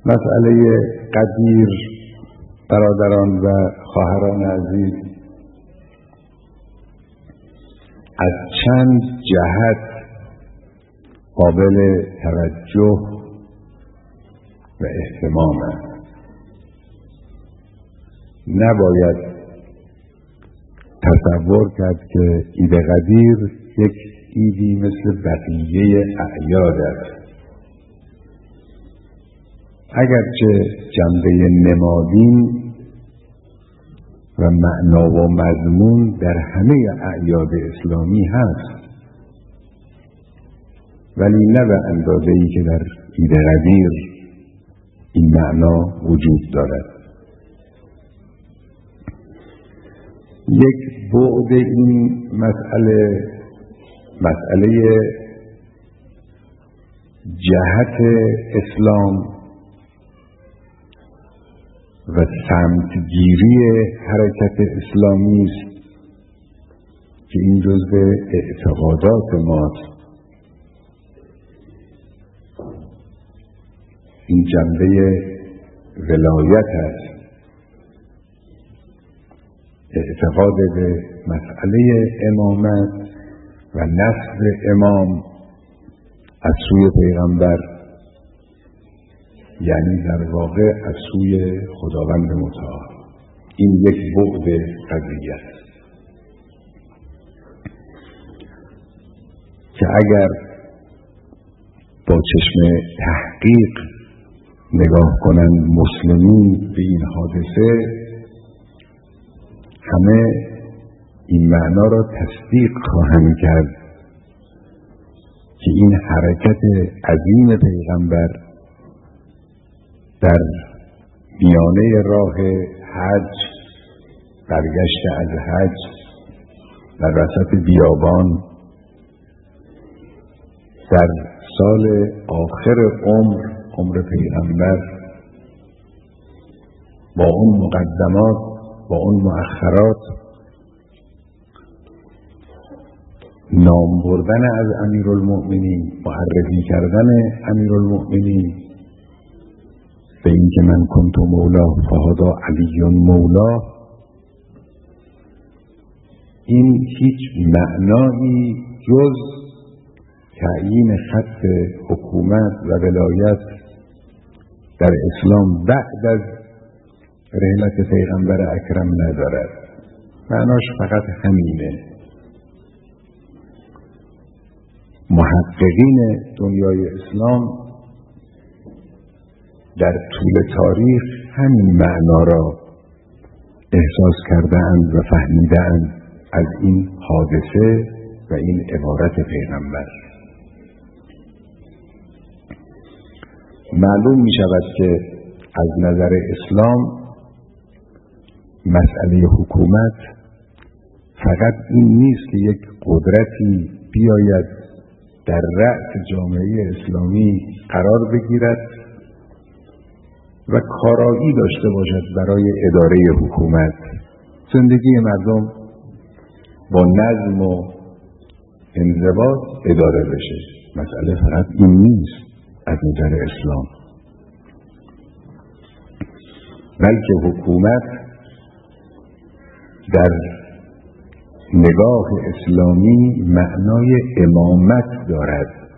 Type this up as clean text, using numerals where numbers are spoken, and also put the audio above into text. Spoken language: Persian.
مسئله قدیر برادران و خواهران عزیز از چند جهت قابل توجه و اهتمام است. نباید تصور کرد که عید قدیر یک عیدی مثل بقیه اعیاد است. اگرچه جنبه نمادین و معنا و مضمون در همه اعیاد اسلامی هست، ولی نه به اندازه‌ای که در عید قدیر این معنا وجود دارد. یک بعد این مسئله جهت اسلام و سمتگیری حرکت اسلامی است که این جزء اعتقادات ماست. این جنبه ولایت است، اعتقاد به مسئله امامت و نصب امام از سوی پیغمبر، یعنی در واقع از سوی خداوند متعال. این یک بعد قضیه است که اگر با چشم تحقیق نگاه کنند مسلمین به این حادثه، همه این معنا را تصدیق خواهند کرد که این حرکت عظیم پیغمبر در میانه راه حج، برگشت از حج در وسط بیابان، در سال آخر عمر پیغمبر، با اون مقدمات، با اون مؤخرات، نام بردن از امیرالمؤمنین، معرفی کردن امیرالمؤمنین به این که من کنت مولا فهذا علی مولا، این هیچ معنایی جز تعیین خط حکومت و ولایت در اسلام بعد از رحلت پیغمبر اکرم ندارد. معناش فقط همینه. محققین دنیای اسلام در طول تاریخ همین معنا را احساس کرده‌اند و فهمیده‌اند از این حادثه و این عبارت پیغمبر. معلوم می شود که از نظر اسلام مسئله حکومت فقط این نیست که یک قدرتی بیاید در رأس جامعه اسلامی قرار بگیرد و کارایی داشته باشد برای اداره حکومت. زندگی مردم با نظم و انضباط اداره بشه. مسئله فقط این نیست از نظر اسلام، بلکه حکومت در نگاه اسلامی معنای امامت دارد.